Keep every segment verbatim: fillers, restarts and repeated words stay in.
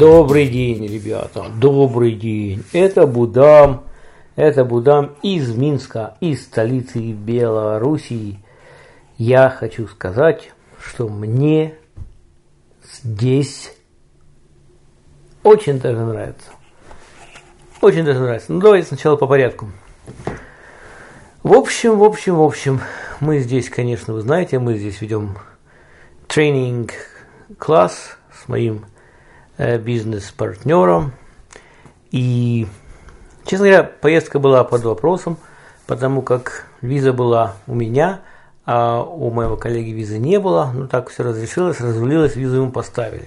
Добрый день, ребята, добрый день. Это Будам, это Будам из Минска, из столицы Белоруссии. Я хочу сказать, что мне здесь очень даже нравится. Очень даже нравится. Ну, давайте сначала по порядку. В общем, в общем, в общем, мы здесь, конечно, вы знаете, мы здесь ведем тренинг-класс с моим бизнес-партнером. И, честно говоря, поездка была под вопросом, потому как виза была у меня, а у моего коллеги визы не было. Ну, так все разрешилось, разрулилось, визу ему поставили.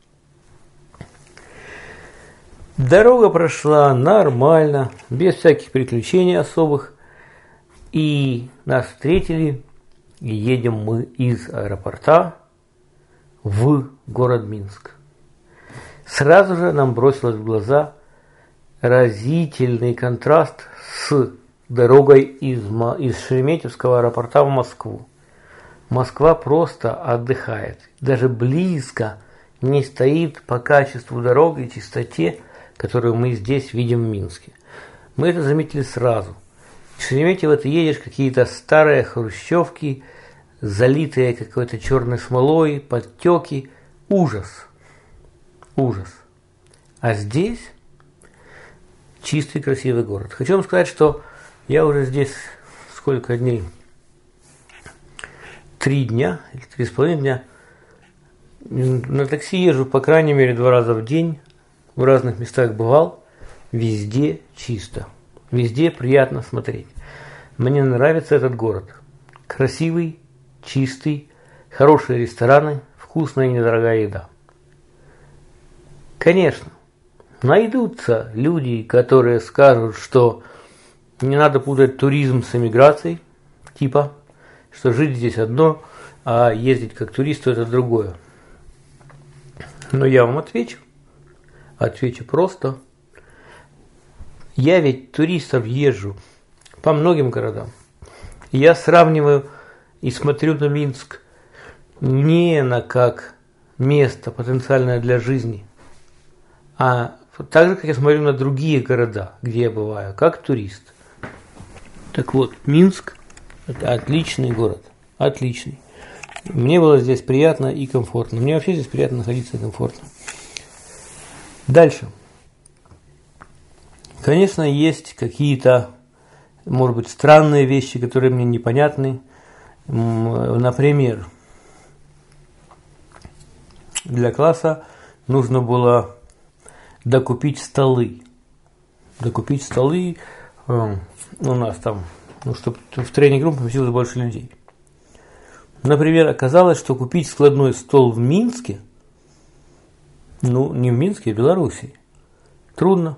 Дорога прошла нормально, без всяких приключений особых. И нас встретили, и едем мы из аэропорта в город Минск. Сразу же нам бросилось в глаза разительный контраст с дорогой из, из Шереметьевского аэропорта в Москву. Москва просто отдыхает, даже близко не стоит по качеству дорог и чистоте, которую мы здесь видим в Минске. Мы это заметили сразу. В Шереметьево ты едешь, какие-то старые хрущевки, залитые какой-то черной смолой, подтеки. Ужас. Ужас. А здесь чистый, красивый город. Хочу вам сказать, что я уже здесь сколько дней? Три дня или три с половиной дня. На такси езжу, по крайней мере, два раза в день. В разных местах бывал. Везде чисто. Везде приятно смотреть. Мне нравится этот город. Красивый, чистый, хорошие рестораны, вкусная и недорогая еда. Конечно, найдутся люди, которые скажут, что не надо путать туризм с эмиграцией, типа, что жить здесь одно, а ездить как туристу это другое. Но я вам отвечу, отвечу просто. Я ведь туристов езжу по многим городам. Я сравниваю и смотрю на Минск не на как место потенциальное для жизни, а так же, как я смотрю на другие города, где я бываю, как турист. Так вот, Минск – это отличный город, отличный. Мне было здесь приятно и комфортно. Мне вообще здесь приятно находиться и комфортно. Дальше. Конечно, есть какие-то, может быть, странные вещи, которые мне непонятны. Например, для класса нужно было докупить столы. Докупить столы э, у нас там, ну, чтобы в тренинг-рум поместилось больше людей. Например, оказалось, что купить складной стол в Минске, ну, не в Минске, а в Белоруссии, трудно.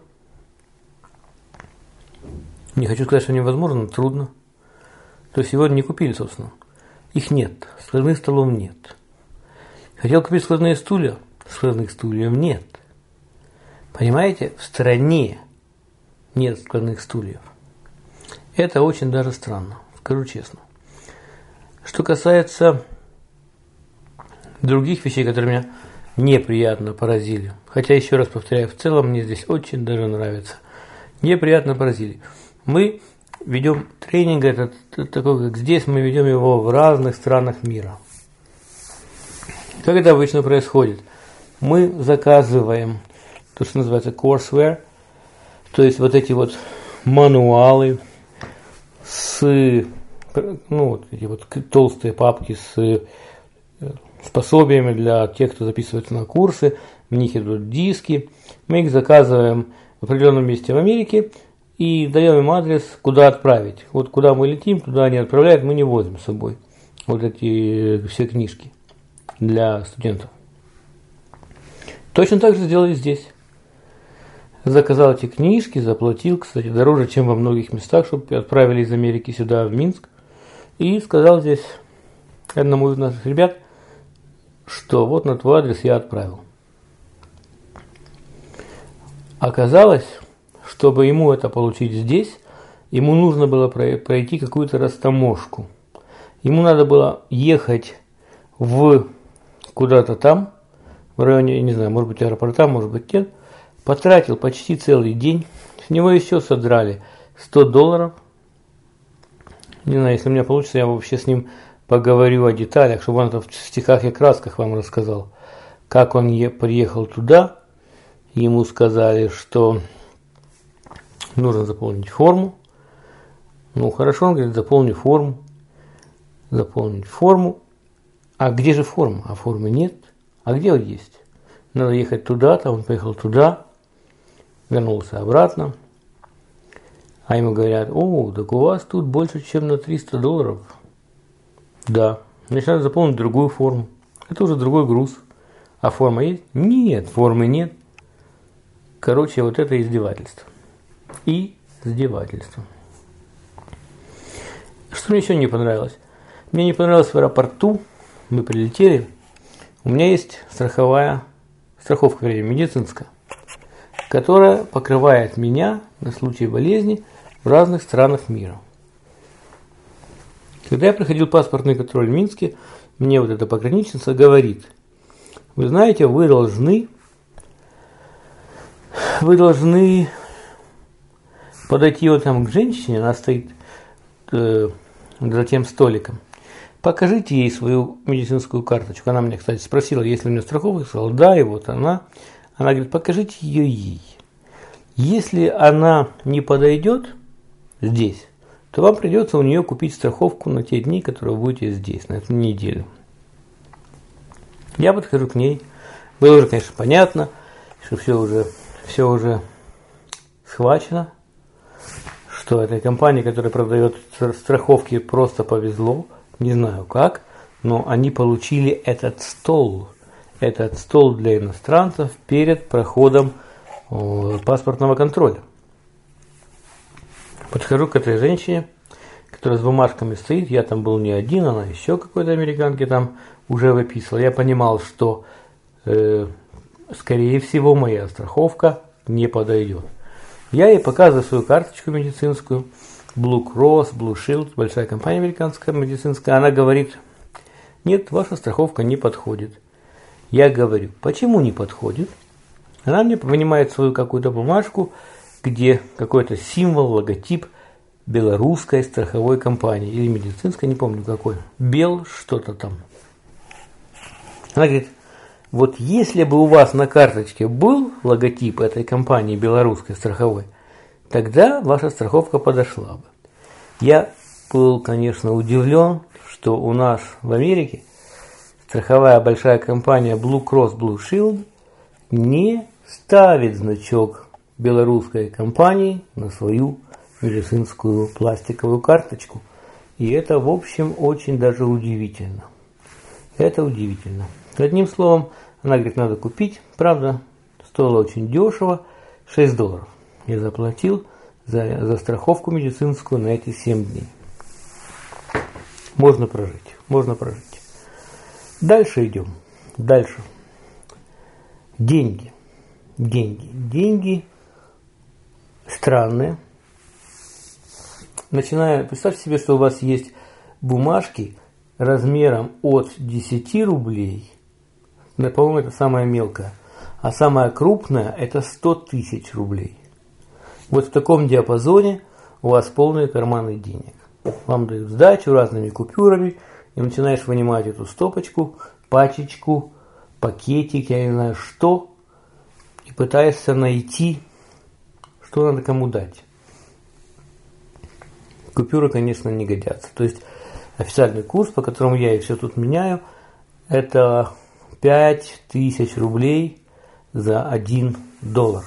Не хочу сказать, что невозможно, но трудно. То есть сегодня не купили, собственно. Их нет. Складных столов нет. Хотел купить складные стулья. Складных стульев нет. Понимаете, в стране нет складных стульев. Это очень даже странно, скажу честно. Что касается других вещей, которые меня неприятно поразили. Хотя, еще раз повторяю, в целом мне здесь очень даже нравится. Неприятно поразили. Мы ведем тренинг, этот, такой, как здесь, мы ведем его в разных странах мира. Как это обычно происходит? Мы заказываем то, что называется courseware, то есть вот эти вот мануалы с, ну, вот эти вот толстые папки с пособиями для тех, кто записывается на курсы, в них идут диски, мы их заказываем в определенном месте в Америке и даем им адрес, куда отправить. Вот куда мы летим, туда они отправляют, мы не возим с собой вот эти все книжки для студентов. Точно так же сделали здесь. Заказал эти книжки, заплатил, кстати, дороже, чем во многих местах, чтобы отправили из Америки сюда, в Минск. И сказал здесь одному из наших ребят, что вот на твой адрес я отправил. Оказалось, чтобы ему это получить здесь, ему нужно было пройти какую-то растаможку. Ему надо было ехать в куда-то там, в районе, не знаю, может быть, аэропорта, может быть, нет. Потратил почти целый день. С него еще содрали сто долларов. Не знаю, если у меня получится, я вообще с ним поговорю о деталях, чтобы он это в стихах и красках вам рассказал. Как он приехал туда, ему сказали, что нужно заполнить форму. Ну, хорошо, он говорит, заполню форму. Заполнить форму. А где же форма? А формы нет. А где он есть? Надо ехать туда-то, он поехал туда, вернулся обратно. А ему говорят, о, так у вас тут больше, чем на триста долларов. Да. Значит, надо заполнить другую форму. Это уже другой груз. А форма есть? Нет, формы нет. Короче, вот это издевательство. И издевательство. Что мне еще не понравилось? Мне не понравилось в аэропорту. Мы прилетели. У меня есть страховая, страховка, вернее, медицинская, которая покрывает меня на случай болезни в разных странах мира. Когда я проходил паспортный контроль в Минске, мне вот эта пограничница говорит, вы знаете, вы должны, вы должны подойти вот там к женщине, она стоит э, за тем столиком, покажите ей свою медицинскую карточку. Она меня, кстати, спросила, есть ли у меня страховка, я сказал, да, и вот она. Она говорит, покажите ее ей. Если она не подойдет здесь, то вам придется у нее купить страховку на те дни, которые вы будете здесь, на эту неделю. Я подхожу к ней. Было уже, конечно, понятно, что все уже, все уже схвачено, что этой компании, которая продает страховки, просто повезло. Не знаю как, но они получили этот стол. Этот стол для иностранцев перед проходом о, паспортного контроля. Подхожу к этой женщине, которая с бумажками стоит. Я там был не один, она еще какой-то американки там уже выписывала. Я понимал, что, э, скорее всего, моя страховка не подойдет. Я ей показываю свою карточку медицинскую. Blue Cross, Blue Shield, большая компания американская медицинская. Она говорит, нет, ваша страховка не подходит. Я говорю, почему не подходит? Она мне вынимает свою какую-то бумажку, где какой-то символ, логотип белорусской страховой компании. Или медицинской, не помню какой. Бел что-то там. Она говорит, вот если бы у вас на карточке был логотип этой компании белорусской страховой, тогда ваша страховка подошла бы. Я был, конечно, удивлен, что у нас в Америке страховая большая компания Blue Cross Blue Shield не ставит значок белорусской компании на свою медицинскую пластиковую карточку. И это, в общем, очень даже удивительно. Это удивительно. Одним словом, она говорит, надо купить. Правда, стоило очень дешево, шесть долларов. Я заплатил за, за страховку медицинскую на эти семь дней. Можно прожить, можно прожить. Дальше идем. Дальше. Деньги. Деньги. Деньги странные. Начиная, представьте себе, что у вас есть бумажки размером от десяти рублей. По-моему, это самая мелкая. А самая крупная это сто тысяч рублей. Вот в таком диапазоне у вас полные карманы денег. Вам дают сдачу разными купюрами, и начинаешь вынимать эту стопочку, пачечку, пакетик, я не знаю что, и пытаешься найти, что надо кому дать. Купюры, конечно, не годятся. То есть официальный курс, по которому я и все тут меняю, это пять тысяч рублей за один доллар.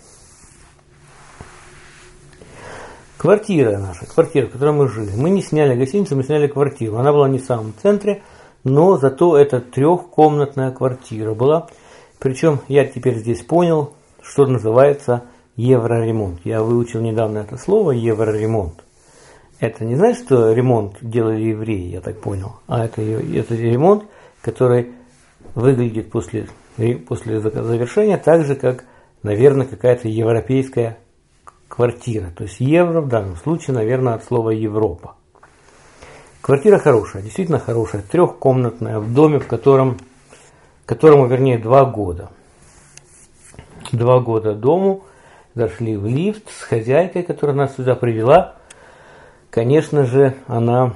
Квартира наша, квартира, в которой мы жили. Мы не сняли гостиницу, мы сняли квартиру. Она была не в самом центре, но зато это трехкомнатная квартира была. Причем я теперь здесь понял, что называется евроремонт. Я выучил недавно это слово евроремонт. Это не значит, что ремонт делали евреи, я так понял, а это, это ремонт, который выглядит после, после завершения так же, как, наверное, какая-то европейская квартира. То есть евро в данном случае, наверное, от слова Европа. Квартира хорошая, действительно хорошая, трехкомнатная, в доме, в котором, в которому, вернее, два года. Два года дому, зашли в лифт с хозяйкой, которая нас сюда привела. Конечно же, она,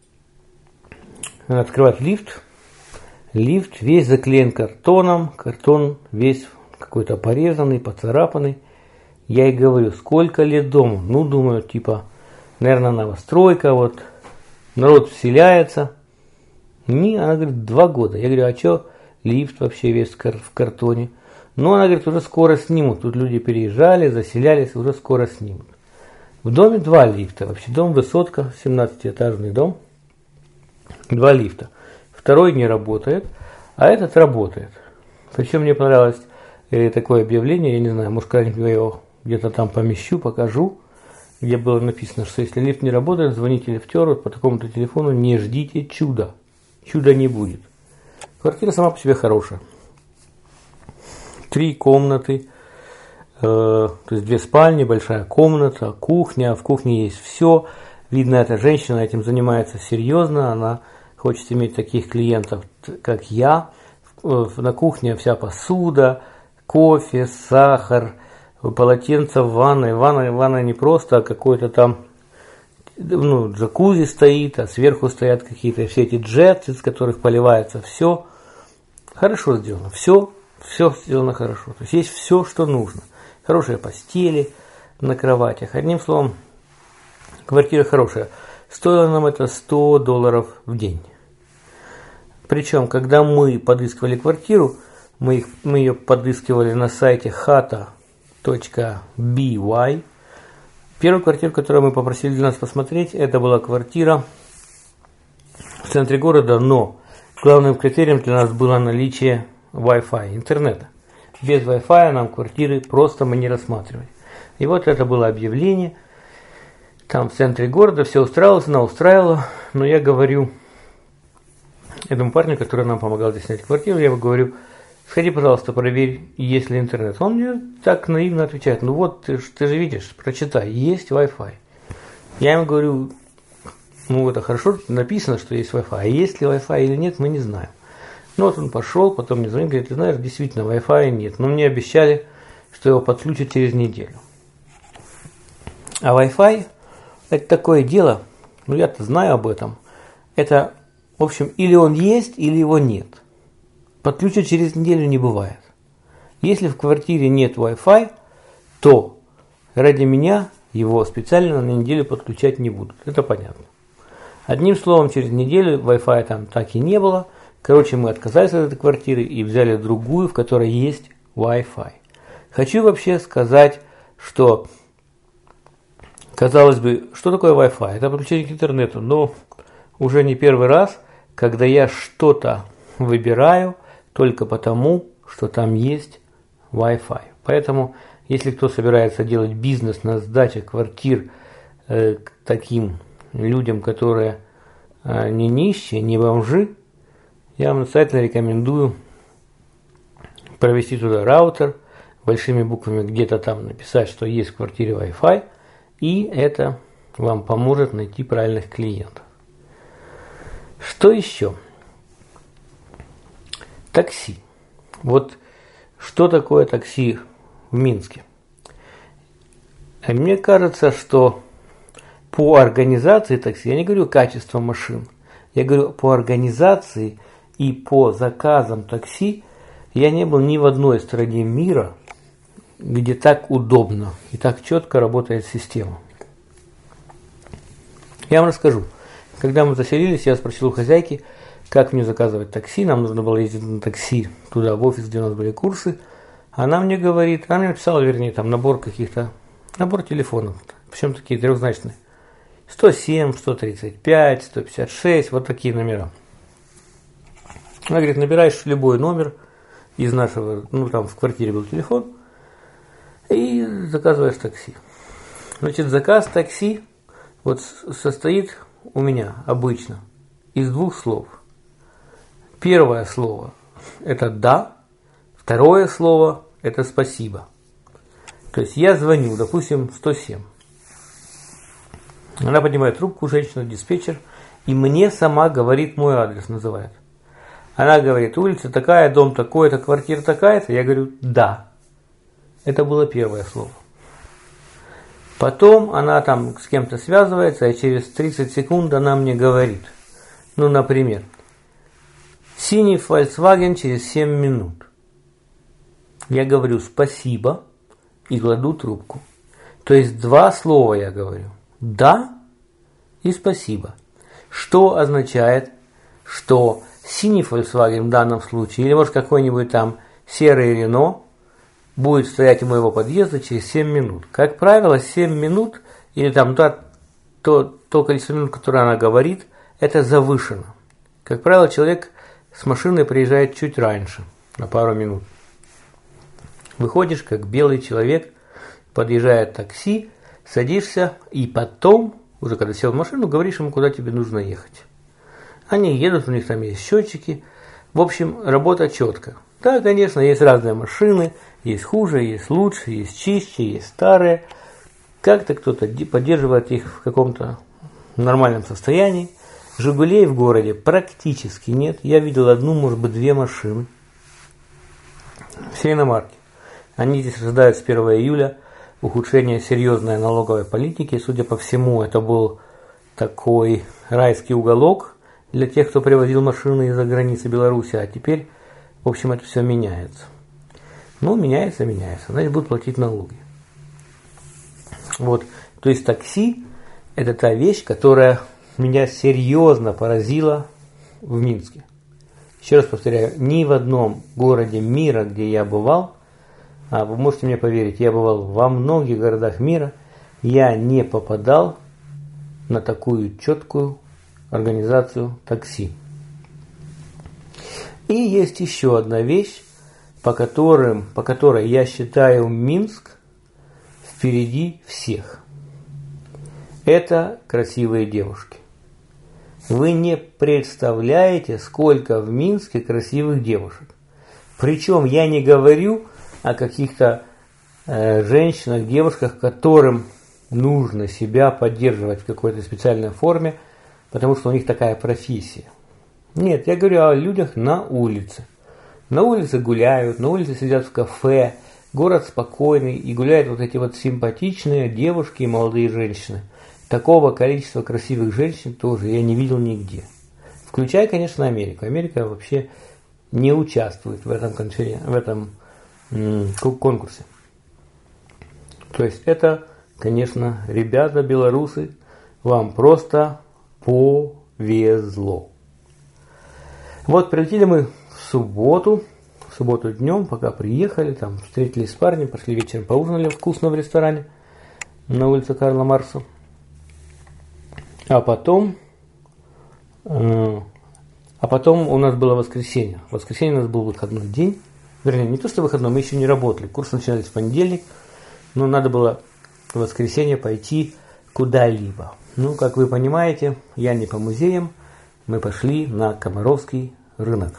она открывает лифт. Лифт весь заклеен картоном, картон весь какой-то порезанный, поцарапанный. Я ей говорю, сколько лет дому? Ну, думаю, типа, наверное, новостройка, вот, народ вселяется. Не, она говорит, два года. Я говорю, а что лифт вообще весь в картоне? Ну, она говорит, уже скоро снимут. Тут люди переезжали, заселялись, уже скоро снимут. В доме два лифта. Вообще дом высотка, семнадцатиэтажный дом. Два лифта. Второй не работает, а этот работает. Причем мне понравилось э, такое объявление, я не знаю, может, когда-нибудь я его где-то там помещу, покажу, где было написано, что если лифт не работает, звоните лифтеру по такому-то телефону, не ждите чуда. Чуда не будет. Квартира сама по себе хорошая. Три комнаты, э, то есть две спальни, большая комната, кухня. В кухне есть все. Видно, эта женщина этим занимается серьезно. Она хочет иметь таких клиентов, как я. На кухне вся посуда, кофе, сахар, полотенце в ванной. Ванна, ванна не просто, а какой-то там, ну, джакузи стоит, а сверху стоят какие-то все эти джеты, из которых поливается все. Хорошо сделано. Все. Все сделано хорошо. То есть есть все, что нужно. Хорошие постели на кроватях. Одним словом, квартира хорошая. Стоило нам это сто долларов в день. Причем, когда мы подыскивали квартиру, мы, их, мы ее подыскивали на сайте хата точка би вай. Первую квартиру, которую мы попросили для нас посмотреть, это была квартира в центре города, но главным критерием для нас было наличие Wi-Fi, интернета. Без Wi-Fi нам квартиры просто мы не рассматривали. И вот это было объявление. Там в центре города все устраивалось, она устраивала. Но я говорю этому парню, который нам помогал здесь снять квартиру, я ему говорю, сходи, пожалуйста, проверь, есть ли интернет. Он мне так наивно отвечает, ну вот, ты, ты же видишь, прочитай, есть Wi-Fi. Я ему говорю, ну это хорошо, написано, что есть Wi-Fi, а есть ли Wi-Fi или нет, мы не знаем. Ну вот он пошел, потом мне звонит, говорит, ты знаешь, действительно, Wi-Fi нет. Но мне обещали, что его подключат через неделю. А Wi-Fi это такое дело, ну я-то знаю об этом. Это, в общем, или он есть, или его нет. Подключат через неделю не бывает. Если в квартире нет Wi-Fi, то ради меня его специально на неделю подключать не будут. Это понятно. Одним словом, через неделю Wi-Fi там так и не было. Короче, мы отказались от этой квартиры и взяли другую, в которой есть Wi-Fi. Хочу вообще сказать, что, казалось бы, что такое Wi-Fi? Это подключение к интернету, но уже не первый раз, когда я что-то выбираю только потому, что там есть Wi-Fi. Поэтому, если кто собирается делать бизнес на сдаче квартир э, к таким людям, которые э, не нищие, не бомжи, я вам настоятельно рекомендую провести туда раутер, большими буквами где-то там написать, что есть в квартире Wi-Fi, и это вам поможет найти правильных клиентов. Что еще? Такси. Вот что такое такси в Минске? Мне кажется, что по организации такси, я не говорю качество машин, я говорю по организации и по заказам такси, я не был ни в одной стране мира, где так удобно и так четко работает система. Я вам расскажу. Когда мы заселились, я спросил у хозяйки, как мне заказывать такси. Нам нужно было ездить на такси туда, в офис, где у нас были курсы. Она мне говорит, она мне написала, вернее, там набор каких-то, набор телефонов, причем такие трехзначные. сто семь, сто тридцать пять, сто пятьдесят шесть, вот такие номера. Она говорит, набираешь любой номер из нашего, ну там в квартире был телефон, и заказываешь такси. Значит, заказ такси вот состоит у меня обычно из двух слов. Первое слово – это «да», второе слово – это «спасибо». То есть я звоню, допустим, сто семь. Она поднимает трубку, женщина, диспетчер, и мне сама говорит мой адрес, называет. Она говорит, улица такая, дом такой-то, квартира такая-то. Я говорю, да. Это было первое слово. Потом она там с кем-то связывается, и через тридцать секунд она мне говорит, ну, например, синий Volkswagen через семь минут. Я говорю спасибо и кладу трубку. То есть два слова я говорю. Да и спасибо. Что означает, что синий Volkswagen в данном случае, или может какой-нибудь там серый Renault, будет стоять у моего подъезда через семь минут. Как правило, семь минут, или там то, то, то количество минут, которое она говорит, это завышено. Как правило, человек с машиной приезжает чуть раньше, на пару минут. Выходишь, как белый человек, подъезжает такси, садишься, и потом, уже когда сел в машину, говоришь ему, куда тебе нужно ехать. Они едут, у них там есть счетчики. В общем, работа четко. Да, конечно, есть разные машины, есть хуже, есть лучше, есть чище, есть старые. Как-то кто-то поддерживает их в каком-то нормальном состоянии. «Жигулей» в городе практически нет. Я видел одну, может быть, две машины. Все иномарки. Они здесь ожидают с первого июля ухудшения серьезной налоговой политики. Судя по всему, это был такой райский уголок для тех, кто привозил машины из-за границы Беларуси. А теперь, в общем, это все меняется. Ну, меняется, меняется. Значит, будут платить налоги. Вот. То есть такси – это та вещь, которая меня серьезно поразила в Минске. Еще раз повторяю, ни в одном городе мира, где я бывал, а вы можете мне поверить, я бывал во многих городах мира, я не попадал на такую четкую организацию такси. И есть еще одна вещь, по, которым, по которой я считаю Минск впереди всех. Это красивые девушки. Вы не представляете, сколько в Минске красивых девушек. Причем я не говорю о каких-то э, женщинах, девушках, которым нужно себя поддерживать в какой-то специальной форме, потому что у них такая профессия. Нет, я говорю о людях на улице. На улице гуляют, на улице сидят в кафе, город спокойный, и гуляют вот эти вот симпатичные девушки и молодые женщины. Такого количества красивых женщин тоже я не видел нигде. Включая, конечно, Америку. Америка вообще не участвует в этом, конферен... в этом м- конкурсе. То есть это, конечно, ребята белорусы, вам просто повезло. Вот прилетели мы в субботу, в субботу днем, пока приехали, там встретились с парнем, пошли вечером поужинали вкусно в ресторане на улице Карла Маркса. А потом, э, а потом у нас было воскресенье. В воскресенье у нас был выходной день. Вернее, не то что выходной, мы еще не работали. Курс начинались в понедельник, но надо было в воскресенье пойти куда-либо. Ну, как вы понимаете, я не по музеям, мы пошли на Комаровский рынок.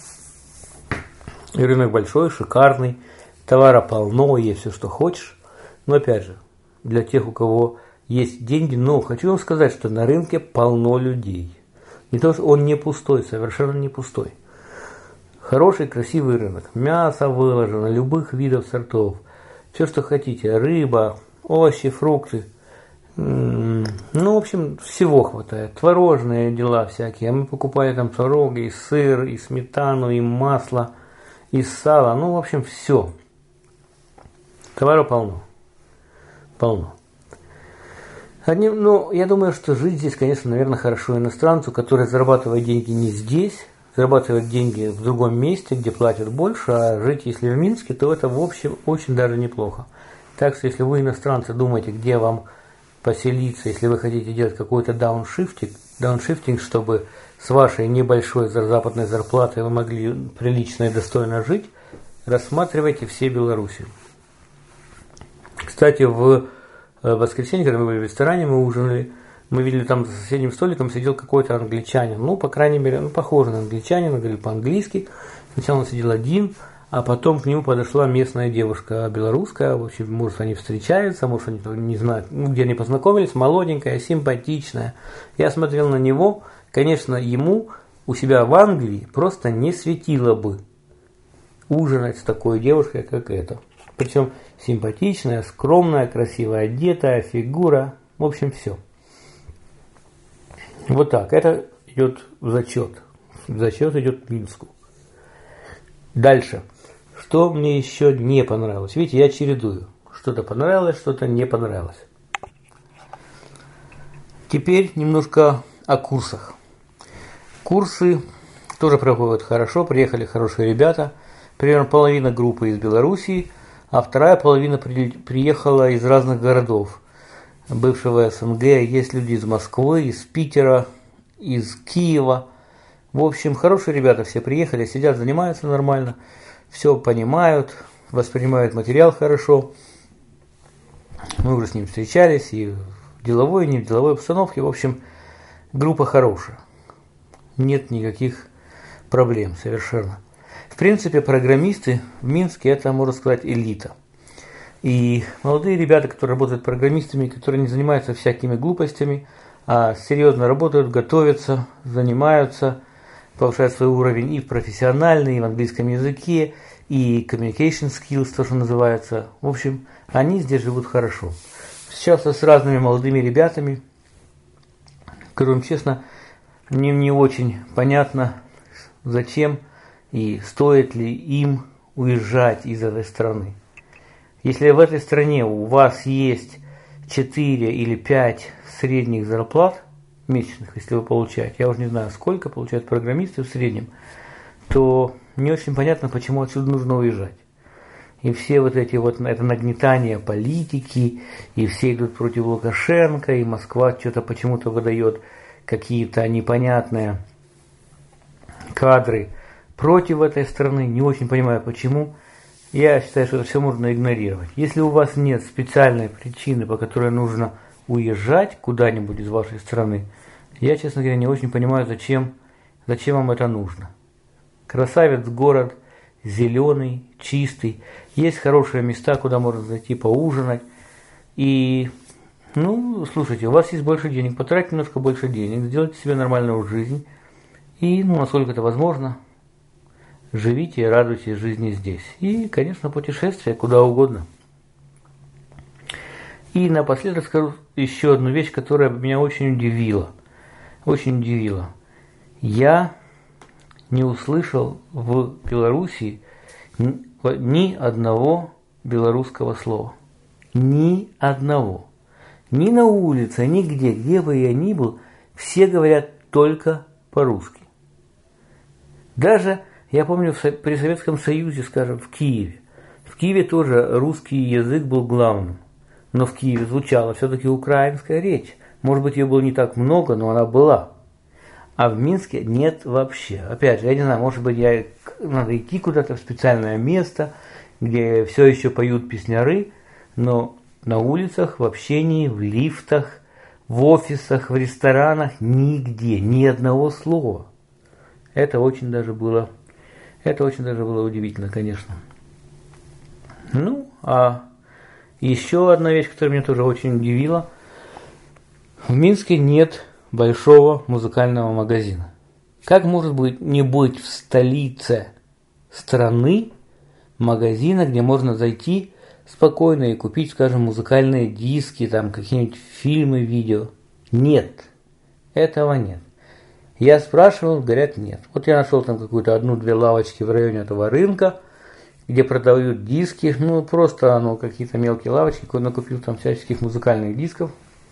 И рынок большой, шикарный, товара полно, есть все, что хочешь. Но опять же, для тех, у кого есть деньги, но хочу вам сказать, что на рынке полно людей. Не то, что он не пустой, совершенно не пустой. Хороший, красивый рынок. Мясо выложено, любых видов сортов. Все, что хотите. Рыба, овощи, фрукты. Ну, в общем, всего хватает. Творожные дела всякие. Мы покупали там творог, и сыр, и сметану, и масло, и сало. Ну, в общем, все. Товара полно. Полно. Одним, ну, я думаю, что жить здесь, конечно, наверное, хорошо иностранцу, который зарабатывает деньги не здесь, зарабатывает деньги в другом месте, где платят больше, а жить, если в Минске, то это, в общем, очень даже неплохо. Так что, если вы, иностранцы, думаете, где вам поселиться, если вы хотите делать какой-то дауншифтинг, дауншифтинг, чтобы с вашей небольшой западной зарплатой вы могли прилично и достойно жить, рассматривайте все Беларуси. Кстати, в воскресенье, когда мы были в ресторане, мы ужинали, мы видели там за соседним столиком сидел какой-то англичанин, ну, по крайней мере, ну, похожий на англичанина, говорил по-английски. Сначала он сидел один, а потом к нему подошла местная девушка белорусская, в общем, может, они встречаются, может, они не знают, ну, где они познакомились, молоденькая, симпатичная. Я смотрел на него, конечно, ему у себя в Англии просто не светило бы ужинать с такой девушкой, как эта. Причем симпатичная, скромная, красиво одетая, фигура. В общем, все. Вот так. Это идет в зачет. В зачет идет Минску. Дальше. Что мне еще не понравилось? Видите, я чередую. Что-то понравилось, что-то не понравилось. Теперь немножко о курсах. Курсы тоже проходят хорошо. Приехали хорошие ребята. Примерно половина группы из Белоруссии, а вторая половина при, приехала из разных городов бывшего СНГ. Есть люди из Москвы, из Питера, из Киева. В общем, хорошие ребята все приехали, сидят, занимаются нормально, все понимают, воспринимают материал хорошо. Мы уже с ним встречались и в деловой, и не в деловой обстановке. В общем, группа хорошая. Нет никаких проблем совершенно. В принципе, программисты в Минске – это, можно сказать, элита. И молодые ребята, которые работают программистами, которые не занимаются всякими глупостями, а серьезно работают, готовятся, занимаются, повышают свой уровень и в профессиональный, и в английском языке, и communication skills, то, что называется. В общем, они здесь живут хорошо. Сейчас с разными молодыми ребятами, скажу честно, мне не очень понятно, зачем и стоит ли им уезжать из этой страны. Если в этой стране у вас есть четыре или пять средних зарплат месячных, если вы получаете, я уже не знаю, сколько получают программисты в среднем, то не очень понятно, почему отсюда нужно уезжать. И все вот эти вот, это нагнетание политики, и все идут против Лукашенко, и Москва что-то почему-то выдает какие-то непонятные кадры против этой страны, не очень понимаю почему. Я считаю, что это все можно игнорировать. Если у вас нет специальной причины, по которой нужно уезжать куда-нибудь из вашей страны, я, честно говоря, не очень понимаю, зачем, зачем вам это нужно. Красавец город, зеленый, чистый, есть хорошие места, куда можно зайти поужинать. И, ну, слушайте, у вас есть больше денег, потратьте немножко больше денег, сделайте себе нормальную жизнь. И, ну, насколько это возможно, живите и радуйтесь жизни здесь. И, конечно, путешествия куда угодно. И напоследок скажу еще одну вещь, которая меня очень удивила. Очень удивила. Я не услышал в Белоруссии ни одного белорусского слова. Ни одного. Ни на улице, нигде, где бы я ни был, все говорят только по-русски. Даже, я помню, при Советском Союзе, скажем, в Киеве. В Киеве тоже русский язык был главным. Но в Киеве звучала все-таки украинская речь. Может быть, ее было не так много, но она была. А в Минске нет вообще. Опять же, я не знаю, может быть, я, надо идти куда-то в специальное место, где все еще поют песняры, но на улицах, в общении, в лифтах, в офисах, в ресторанах, нигде, ни одного слова. Это очень даже было, это очень даже было удивительно, конечно. Ну, а еще одна вещь, которая меня тоже очень удивила. В Минске нет большого музыкального магазина. Как может быть не быть в столице страны магазина, где можно зайти спокойно и купить, скажем, музыкальные диски, там какие-нибудь фильмы, видео? Нет, этого нет. Я спрашивал, говорят, нет. Вот я нашел там какую-то одну-две лавочки в районе этого рынка, где продают диски, ну просто ну, какие-то мелкие лавочки, куда накупил там всяческих музыкальных дисков.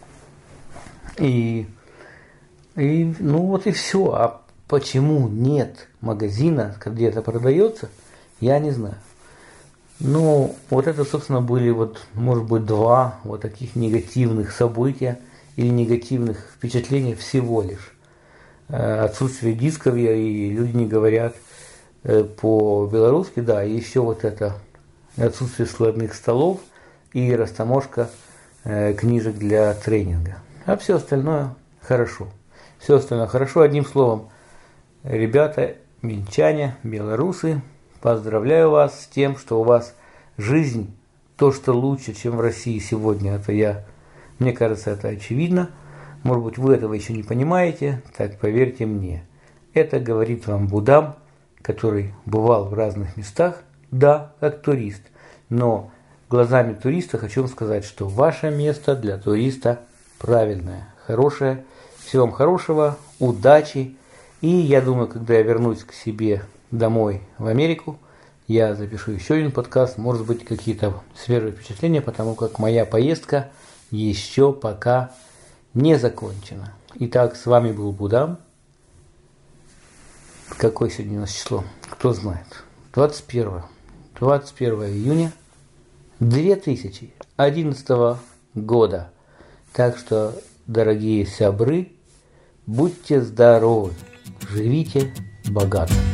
И, и ну вот и все. А почему нет магазина, где это продается, я не знаю. Ну, вот это, собственно, были вот, может быть, два вот таких негативных события или негативных впечатления всего лишь. Отсутствие дисков, и люди не говорят по-белорусски, да, и еще вот это отсутствие складных столов и растаможка книжек для тренинга. А все остальное хорошо. Все остальное хорошо. Одним словом, ребята, минчане, белорусы, поздравляю вас с тем, что у вас жизнь, то, что лучше, чем в России сегодня, это я, мне кажется, это очевидно. Может быть, вы этого еще не понимаете, так поверьте мне. Это говорит вам Будам, который бывал в разных местах, да, как турист. Но глазами туриста хочу вам сказать, что ваше место для туриста правильное, хорошее. Всего вам хорошего, удачи. И я думаю, когда я вернусь к себе домой в Америку, я запишу еще один подкаст, может быть, какие-то свежие впечатления, потому как моя поездка еще пока не закончена. Итак, с вами был Будам. Какое сегодня у нас число? Кто знает? двадцать первое. двадцать первое июня две тысячи одиннадцатого года. Так что, дорогие сябры, будьте здоровы, живите богато.